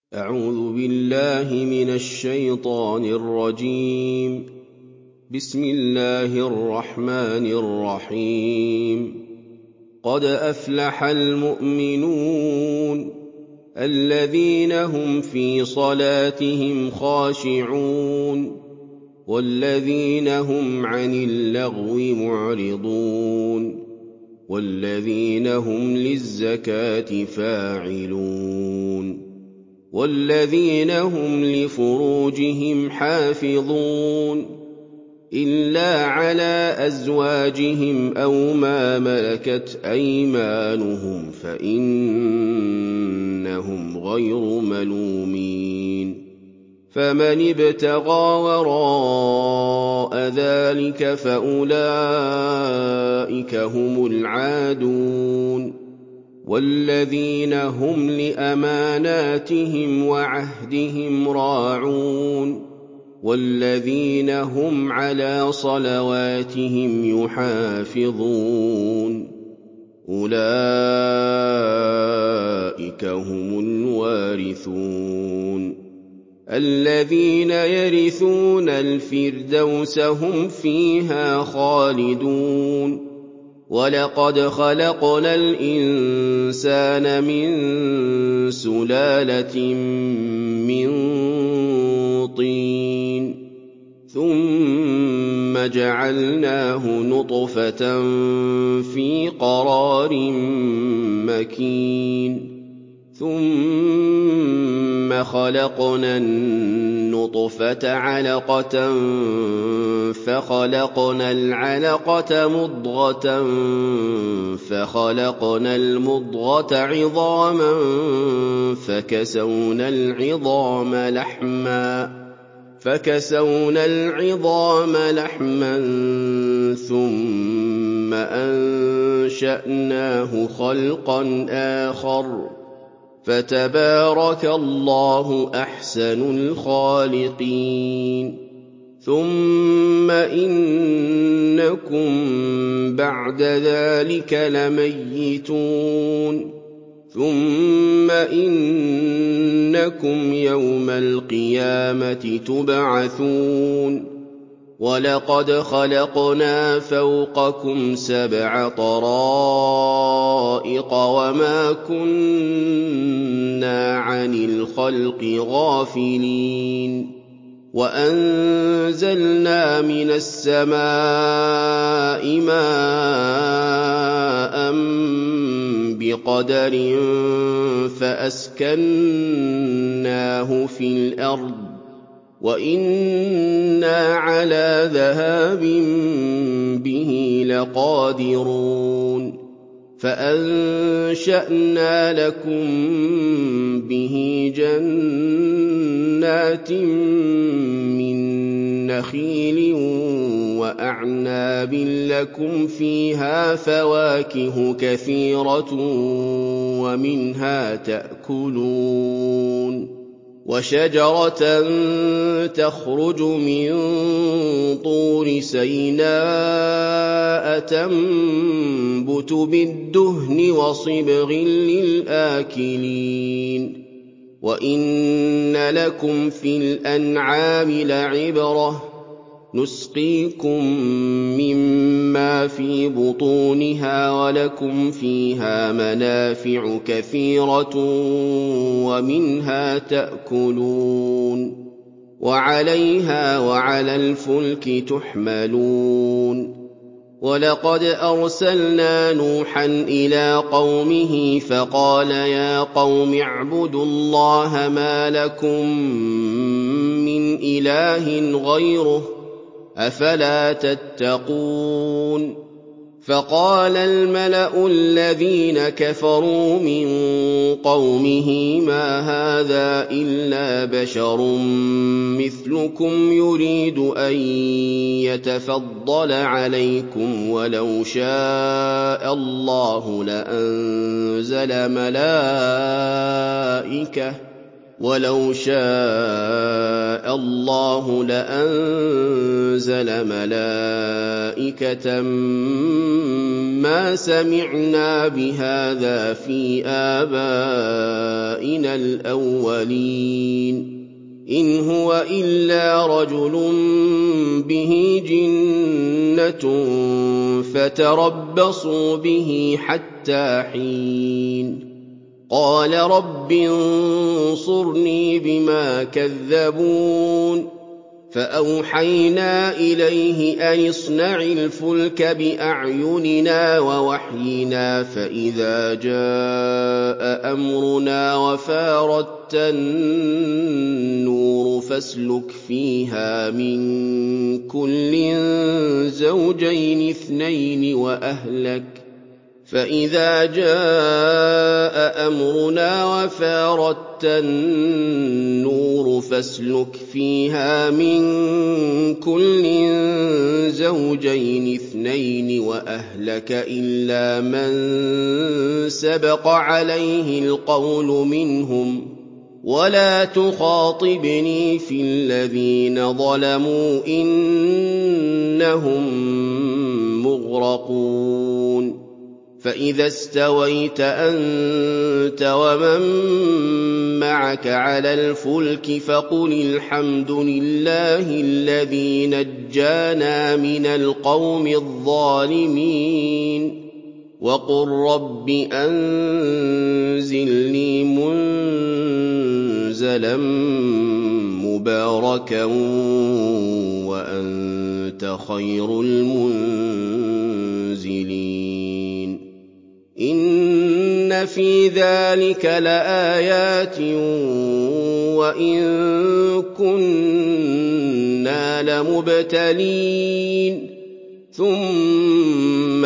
أعوذ بالله من الشيطان الرجيم. بسم الله الرحمن الرحيم. قد أفلح المؤمنون الذين هم في صلاتهم خاشعون والذين هم عن اللغو معرضون والذين هم للزكاة فاعلون والذين هم لفروجهم حافظون إلا على أزواجهم أو ما ملكت أيمانهم فإنهم غير ملومين. فمن ابتغى وراء ذلك فأولئك هم العادون والذين هم لأماناتهم وعهدهم راعون والذين هم على صلواتهم يحافظون أولئك هم الوارثون الذين يرثون الفردوس هم فيها خالدون. ولقد خلقنا الإنسان من سلالة من طين ثم جعلناه نطفة في قرار مكين ثم خلقنا النطفة علقة فخلقنا العلقة مضغة فخلقنا المضغة عظاما فكسونا العظام لحما ثم أنشأناه خلقا آخر فتبارك الله أحسن الخالقين. ثم إنكم بعد ذلك لميتون ثم إنكم يوم القيامة تبعثون. ولقد خلقنا فوقكم 7 طرائق وما كنا عن الخلق غافلين. وأنزلنا من السماء ماء بقدر فأسكناه في الأرض وإنا على ذهاب به لقادرون. فأنشأنا لكم به جنات من نخيل وأعناب لكم فيها فواكه كثيرة ومنها تأكلون. وشجرة تخرج من طور سيناء تنبت بالدهن وصبغ للآكلين. وإن لكم في الأنعام لعبرة نسقيكم مما في بطونها ولكم فيها منافع كثيرة ومنها تأكلون وعليها وعلى الفلك تحملون. ولقد أرسلنا نوحا إلى قومه فقال يا قوم اعبدوا الله ما لكم من إله غيره أفلا تتقون. فقال الملأ الذين كفروا من قومه ما هذا إلا بشر مثلكم يريد أن يتفضل عليكم ولو شاء الله وَلَوْ شَاءَ اللَّهُ لَأَنزَلَ مَلَائِكَةً مَّا سَمِعْنَا بِهَٰذَا فِي آبَائِنَا الْأَوَّلِينَ إِنْ هُوَ إِلَّا رَجُلٌ بِهِ جِنَّةٌ فَتَرَبَّصُوا بِهِ حَتَّىٰ حِينٍ قَالَ رَبِّ انصُرْنِي بِمَا كَذَّبُونِ فَأَوْحَيْنَا إِلَيْهِ أَنِ اصْنَعِ الْفُلْكَ بِأَعْيُنِنَا وَوَحْيِنَا فَإِذَا جَاءَ أَمْرُنَا وَفَارَتِ النُّورُ فَاسْلُكْ فِيهَا مِن كُلٍّ زَوْجَيْنِ اثْنَيْنِ وَأَهْلَكَ إِلَّا مَن سَبَقَ عَلَيْهِ الْقَوْلُ مِنْهُمْ ۖ وَلَا تُخَاطِبْنِي فِي الَّذِينَ ظَلَمُوا إِنَّهُم مُّغْرَقُونَ فَإِذَا اسْتَوَيْتَ أَنتَ وَمَن مَّعَكَ عَلَى الْفُلْكِ فَقُلِ الْحَمْدُ لِلَّهِ الَّذِي نَجَّانَا مِنَ الْقَوْمِ الظَّالِمِينَ وَقُل رَّبِّ أَنزِلْنِي مُنزَلًا مُّبَارَكًا وَأَنتَ خَيْرُ الْمُنزِلِينَ إِنَّ فِي ذَٰلِكَ لَآيَاتٍ وَإِن كُنَّا لَمُبْتَلِينَ ثُمَّ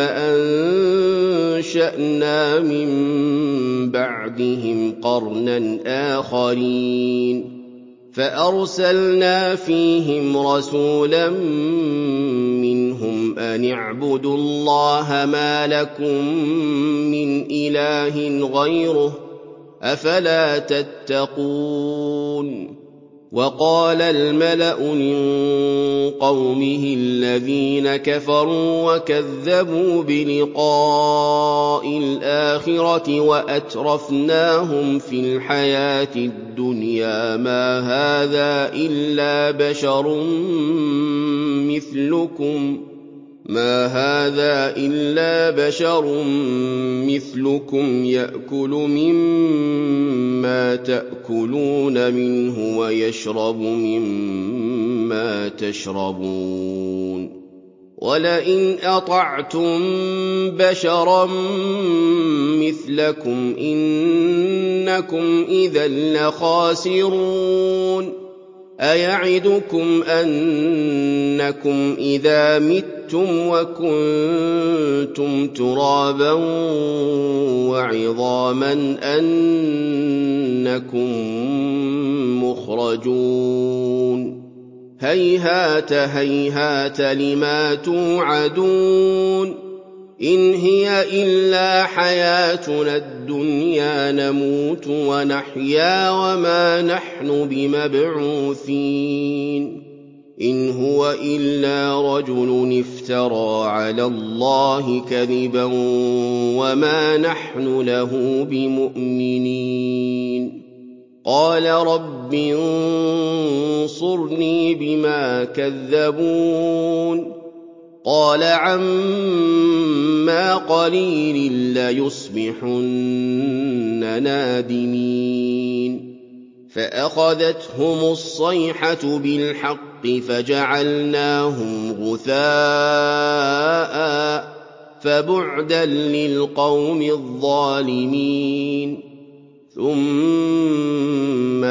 أَنشَأْنَا مِن بَعْدِهِمْ قَرْنًا آخَرِينَ فَأَرْسَلْنَا فِيهِمْ رَسُولًا مِّنْهُمْ أَنِ اعْبُدُوا اللَّهَ مَا لَكُم مِّنْ إِلَٰهٍ غَيْرُهُ ۖ أَفَلَا تَتَّقُونَ وَقَالَ الْمَلَأُ مِن قَوْمِهِ الَّذِينَ كَفَرُوا وَكَذَّبُوا بِلِقَاءِ الْآخِرَةِ وَأَتْرَفْنَاهُمْ فِي الْحَيَاةِ الدُّنْيَا مَا هَٰذَا إِلَّا بَشَرٌ مِّثْلُكُمْ يَأْكُلُ مِمَّا تَأْكُلُونَ مِنْهُ وَيَشْرَبُ مِمَّا تَشْرَبُونَ وَلَئِنْ أَطَعْتُم بَشَرًا مِّثْلَكُمْ إِنَّكُمْ إِذًا لَّخَاسِرُونَ أَيَعِدُكُمْ أَنَّكُمْ إِذَا مِتُّمْ وَكُنتُمْ تُرَابًا وَعِظَامًا أَنَّكُم مُّخْرَجُونَ هَيْهَاتَ هَيْهَاتَ لِمَا تُوعَدُونَ إِنْ هِيَ إِلَّا حَيَاتُنَا الدُّنْيَا نَمُوتُ وَنَحْيَا وَمَا نَحْنُ بِمَبْعُوثِينَ إِنْ هُوَ إِلَّا رَجُلٌ افْتَرَىٰ عَلَى اللَّهِ كَذِبًا وَمَا نَحْنُ لَهُ بِمُؤْمِنِينَ قَالَ رَبِّ انصُرْنِي بِمَا كَذَّبُونِ قَالَ عَمَّا قَلِيلٍ لَّيُصْبِحُنَّ نَادِمِينَ فَأَخَذَتْهُمُ الصَّيْحَةُ بِالْحَقِّ فَجَعَلْنَاهُمْ غُثَاءً فَبُعْدًا لِّلْقَوْمِ الظَّالِمِينَ ثُمَّ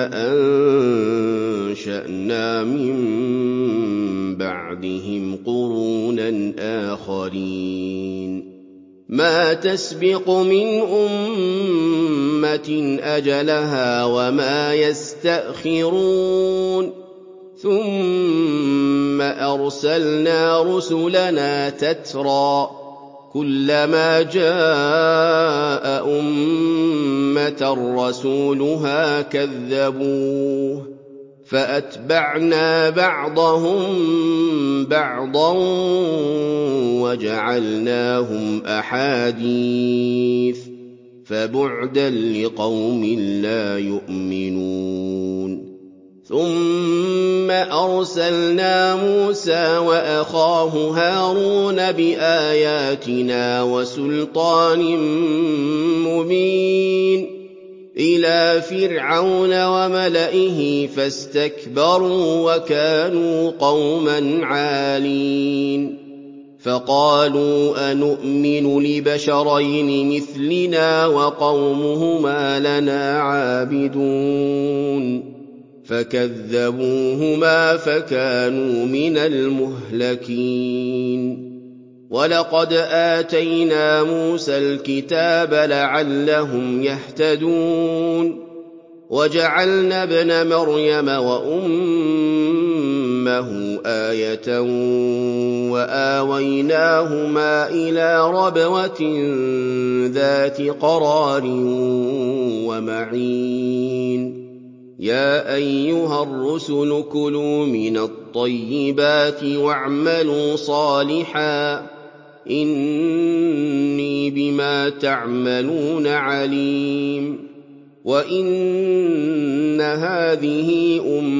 أَنشَأْنَا مِن بَعْدِهِمْ قُرُونًا آخَرِينَ مَا تَسْبِقُ مِنْ أُمَّةٍ أَجَلَهَا وَمَا يَسْتَأْخِرُونَ ثُمَّ أَرْسَلْنَا رُسُلَنَا تَتْرَىٰ كلما جاء أمة رسولها كذبوه فأتبعنا بعضهم بعضا وجعلناهم أحاديث فبعدا لقوم لا يؤمنون ثم أرسلنا موسى وأخاه هارون بآياتنا وسلطان مبين إلى فرعون وملئه فاستكبروا وكانوا قوما عالين فقالوا أنؤمن لبشرين مثلنا وقومهما لنا عابدون فكذبوهما فكانوا من المهلكين ولقد آتينا موسى الكتاب لعلهم يهتدون وجعلنا ابن مريم وأمه آية وآويناهما إلى ربوة ذات قرار ومعين يا أيها الرسل كلوا من الطيبات واعملوا صالحا إني بما تعملون عليم وإن هذه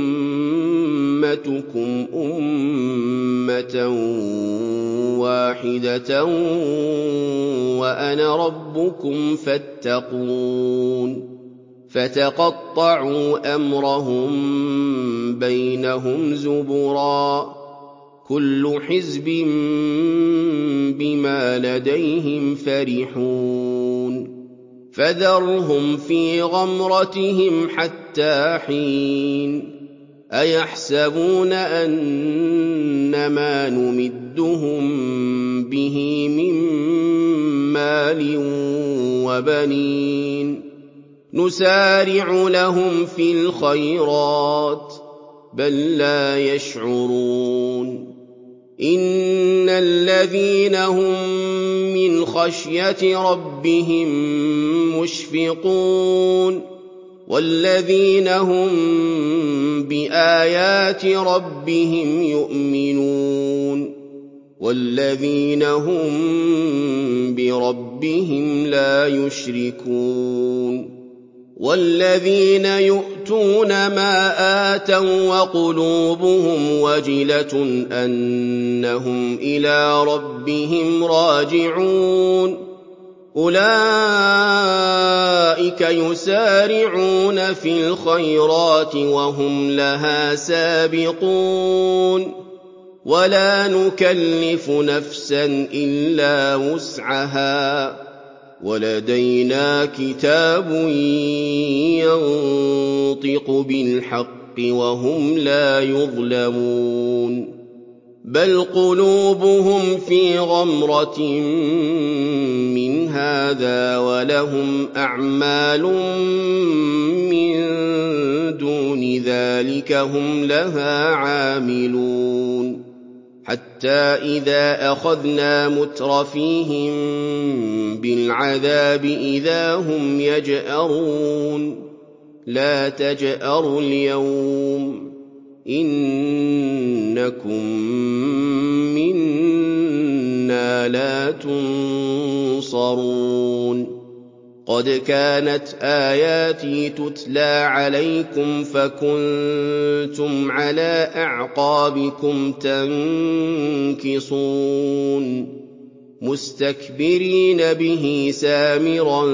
أمتكم أمة واحدة وأنا ربكم فاتقون فتقطعوا أمرهم بينهم زبرا كل حزب بما لديهم فرحون فذرهم في غمرتهم حتى حين أيحسبون أنما نمدهم به من مال وبنين نسارع لهم في الخيرات بل لا يشعرون إن الذين هم من خشية ربهم مشفقون والذين هم بآيات ربهم يؤمنون والذين هم بربهم لا يشركون والذين يؤتون ما آتوا وقلوبهم وجلة أنهم إلى ربهم راجعون أولئك يسارعون في الخيرات وهم لها سابقون ولا نكلف نفسا إلا وسعها ولدينا كتاب ينطق بالحق وهم لا يظلمون بل قلوبهم في غمرة من هذا ولهم أعمال من دون ذلك هم لها عاملون حتى إذا أخذنا مترفيهم بالعذاب إذا هم يجأرون لا تجأروا اليوم إنكم منا لا تنصرون قد كانت آياتي تتلى عليكم فكنتم على أعقابكم تنكصون مستكبرين به سامرا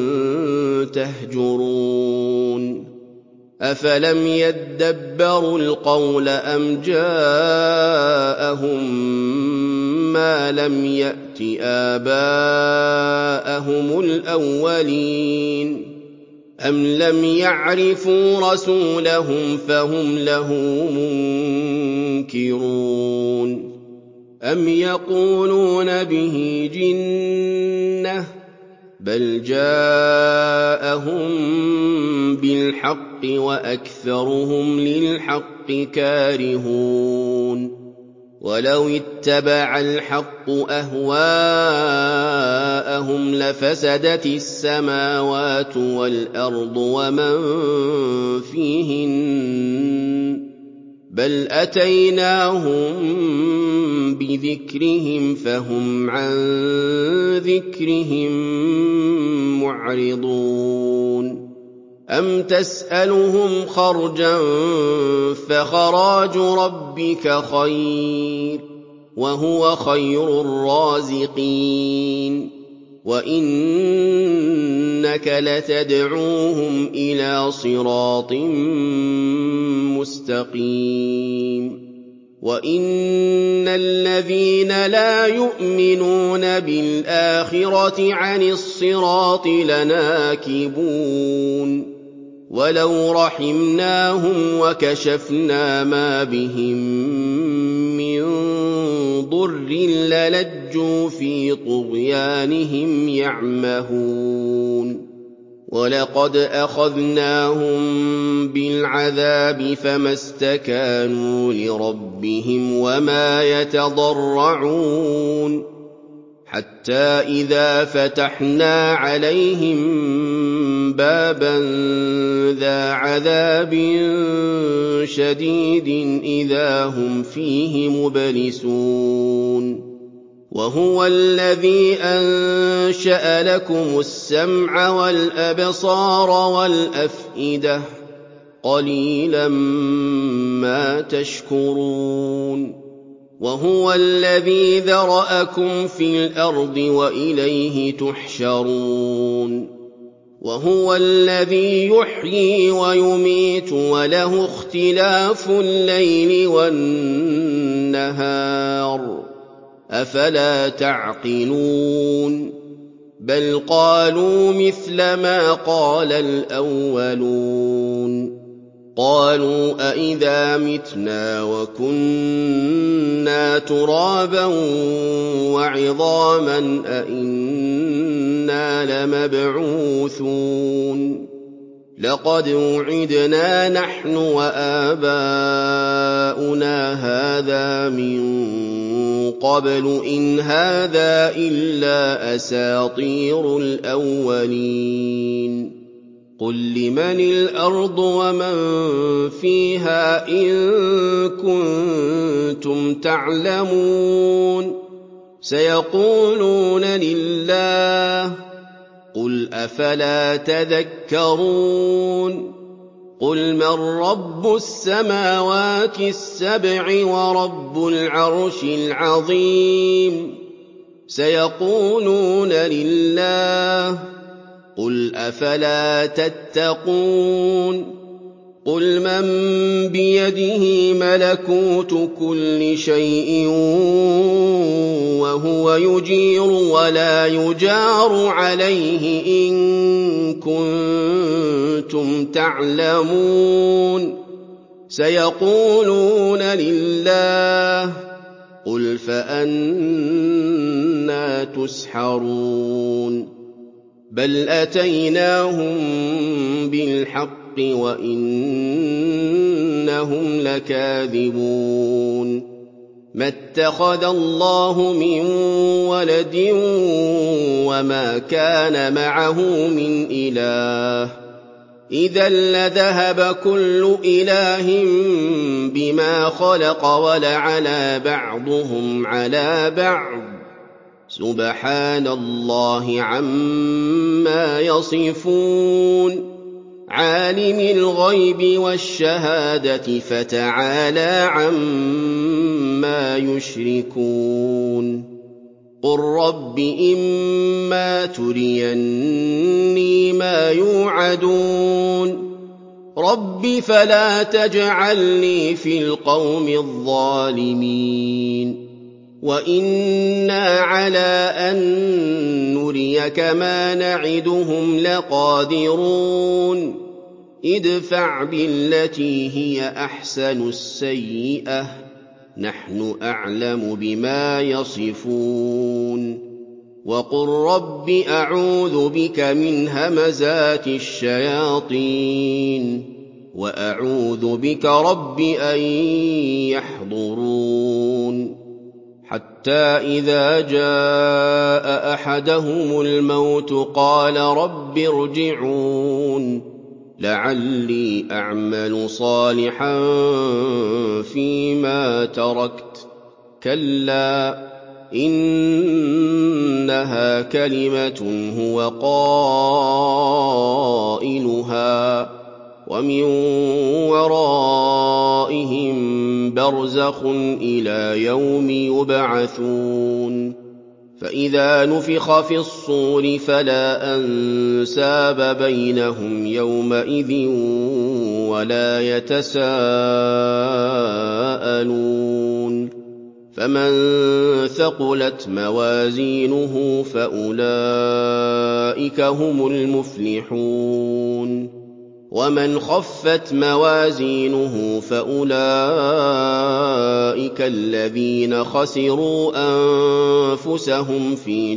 تهجرون أفلم يدبروا القول أم جاءهم ما لم يأت آباءهم الأولين أم لم يعرفوا رسولهم فهم له منكرون أم يقولون به جنة بل جاءهم بالحق وأكثرهم للحق كارهون وَلَوِ اتَّبَعَ الْحَقُّ أَهْوَاءَهُمْ لَفَسَدَتِ السَّمَاوَاتُ وَالْأَرْضُ وَمَن فِيهِنَّ ۚ بَلْ أَتَيْنَاهُم بِذِكْرِهِمْ فَهُمْ عَن ذِكْرِهِم مُّعْرِضُونَ أَمْ تَسْأَلُهُمْ خَرْجًا فَخَرَاجُ رَبِّكَ خَيْرٌ ۖ وَهُوَ خَيْرُ الرَّازِقِينَ وَإِنَّكَ لَتَدْعُوهُمْ إِلَىٰ صِرَاطٍ مُّسْتَقِيمٍ وَإِنَّ الَّذِينَ لَا يُؤْمِنُونَ بِالْآخِرَةِ عَنِ الصِّرَاطِ لَنَاكِبُونَ وَلَوْ رَحِمْنَاهُمْ وَكَشَفْنَا مَا بِهِم مِّن ضُرٍّ لَّلَجُّوا فِي طُغْيَانِهِمْ يَعْمَهُونَ وَلَقَدْ أَخَذْنَاهُم بِالْعَذَابِ فَمَا اسْتَكَانُوا لِرَبِّهِمْ وَمَا يَتَضَرَّعُونَ حَتَّىٰ إِذَا فَتَحْنَا عَلَيْهِم بَابًا ذَا عَذَابٍ شَدِيدٍ إِذَا هُمْ فِيهِ مُبْلِسُونَ وَهُوَ الَّذِي أَنشَأَ لَكُمُ السَّمْعَ وَالْأَبْصَارَ وَالْأَفْئِدَةَ ۚ قَلِيلًا مَّا تَشْكُرُونَ وَهُوَ الَّذِي ذَرَأَكُمْ فِي الْأَرْضِ وَإِلَيْهِ تُحْشَرُونَ وَهُوَ الَّذِي يُحْيِي وَيُمِيتُ وَلَهُ اخْتِلَافُ اللَّيْلِ وَالنَّهَارِ ۚ أَفَلَا تَعْقِلُونَ بَلْ قَالُوا مِثْلَ مَا قَالَ الْأَوَّلُونَ قَالُوا أَإِذَا مِتْنَا وَكُنَّا تُرَابًا وَعِظَامًا أَإِنَّا لَمَبْعُوثُونَ لَقَدْ وُعِدْنَا نَحْنُ وَآبَاؤُنَا هَٰذَا مِن قَبْلُ إِنْ هَٰذَا إِلَّا أَسَاطِيرُ الْأَوَّلِينَ قُل لِّمَنِ الْأَرْضُ وَمَن فِيهَا إِن كُنتُمْ تَعْلَمُونَ سَيَقُولُونَ لِلَّهِ قُلْ أَفَلَا تَذَكَّرُونَ قُلْ مَن رَّبُّ السَّمَاوَاتِ السَّبْعِ وَرَبُّ الْعَرْشِ الْعَظِيمِ سَيَقُولُونَ لِلَّهِ قُلْ أَفَلَا تَتَّقُونَ قُلْ مَن بِيَدِهِ مَلَكُوتُ كُلِّ شَيْءٍ وَهُوَ يُجِيرُ وَلَا يُجَارُ عَلَيْهِ إِن كُنتُمْ تَعْلَمُونَ سَيَقُولُونَ لِلَّهِ قُلْ فَأَنَّىٰ تُسْحَرُونَ بَلْ أَتَيْنَاهُم بِالْحَقِّ وَإِنَّهُمْ لَكَاذِبُونَ مَا اتَّخَذَ اللَّهُ مِن وَلَدٍ وَمَا كَانَ مَعَهُ مِنْ إِلَٰهٍ ۚ إِذًا لَّذَهَبَ كُلُّ إِلَٰهٍ بِمَا خَلَقَ وَلَعَلَا بَعْضُهُمْ عَلَىٰ بَعْضٍ ۚ سُبْحَانَ اللَّهِ عَمَّا يَصِفُونَ عَالِمِ الْغَيْبِ وَالشَّهَادَةِ فَتَعَالَىٰ عَمَّا يُشْرِكُونَ قُل رَّبِّ إِمَّا تُرِيَنِّي مَا يُوعَدُونَ رَبِّ فَلَا تَجْعَلْنِي فِي الْقَوْمِ الظَّالِمِينَ وَإِنَّا عَلَىٰ أَن نُّرِيَكَ مَا نَعِدُهُمْ لَقَادِرُونَ ادْفَعْ بِالَّتِي هِيَ أَحْسَنُ السَّيِّئَةَ ۚ نَحْنُ أَعْلَمُ بِمَا يَصِفُونَ وَقُل رَّبِّ أَعُوذُ بِكَ مِنْ هَمَزَاتِ الشَّيَاطِينِ وأعوذ بك رب أن يحضرون حتى إذا جاء أحدهم الموت قال رب ارجعون لعلي أعمل صالحا فيما تركت كلا إنها كلمة هو قائلها ومن ورائهم برزخ إلى يوم يبعثون فإذا نفخ في الصور فلا أنساب بينهم يومئذ ولا يتساءلون فمن ثقلت موازينه فأولئك هم المفلحون ومن خفت موازينه فأولئك الذين خسروا أنفسهم في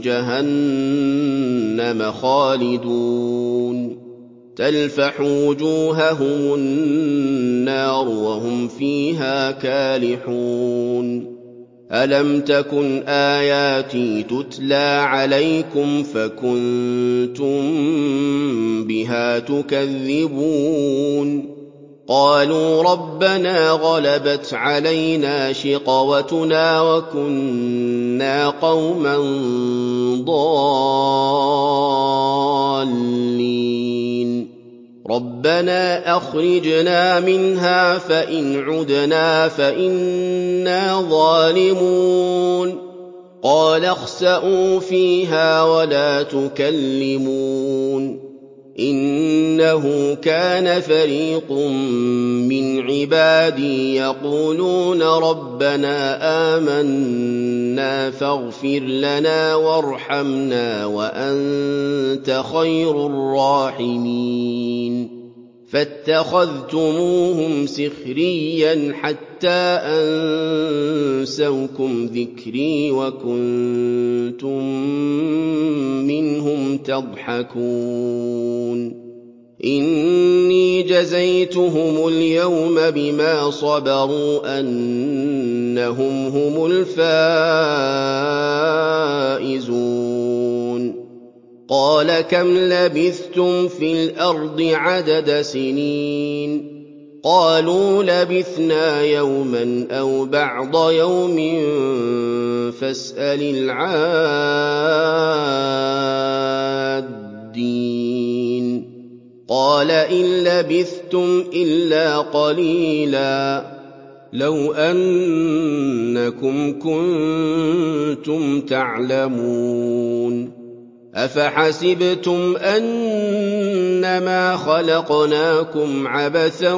جهنم خالدون تلفح وجوههم النار وهم فيها كالحون ألم تكن آياتي تتلى عليكم فكنتم بها تكذبون قالوا ربنا غلبت علينا شقوتنا وكنا قوما ضالين ربنا أخرجنا منها فإن عدنا فإنا ظالمون قال اخسئوا فيها ولا تكلمون إنه كان فريق من عبادي يقولون ربنا آمنا فاغفر لنا وارحمنا وأنت خير الراحمين فاتخذتموهم سخريا حتى أنسوكم ذكري وكنتم منهم تضحكون إني جزيتهم اليوم بما صبروا أنهم هم الفائزون قال كم لبثتم في الأرض عدد سنين قالوا لبثنا يوما أو بعض يوم فاسأل العادين قال إن لبثتم إلا قليلا لو أنكم كنتم تعلمون أفحسبتم أنما خلقناكم عبثا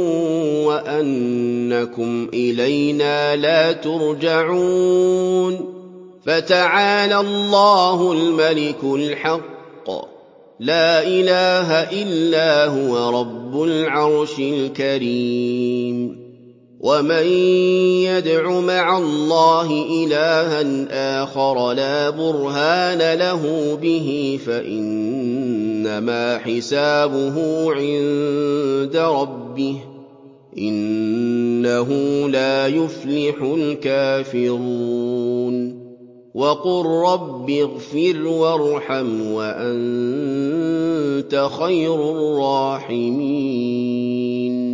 وأنكم إلينا لا ترجعون فتعالى الله الملك الحق لا إله إلا هو رب العرش الكريم ومن يدع مع الله إلها آخر لا برهان له به فإنما حسابه عند ربه إنه لا يفلح الكافرون وقل رب اغفر وارحم وأنت خير الراحمين